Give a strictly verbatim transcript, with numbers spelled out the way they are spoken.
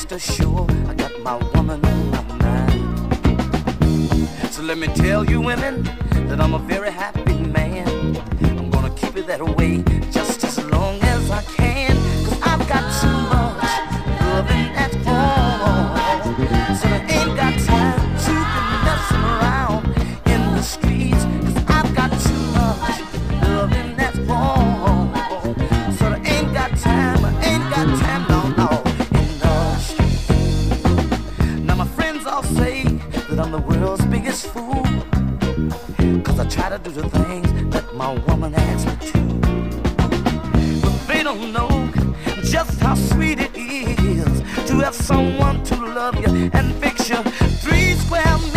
rest assured I got my woman on my mind. So let me tell you women that I'm a very happy man. I'm gonna keep it that way just as long as I can, 'cause I've got too much loving at home. So I ain't got time to be messing around in the streets, 'cause I've got too much loving at home. So I ain't got time, I ain't got time, no, no, in the streets. Now my friends all say that I'm the world's biggest fool, 'cause I try to do the things that my woman asks me to. But they don't know just how sweet it is to have someone to love you and fix you three square meals.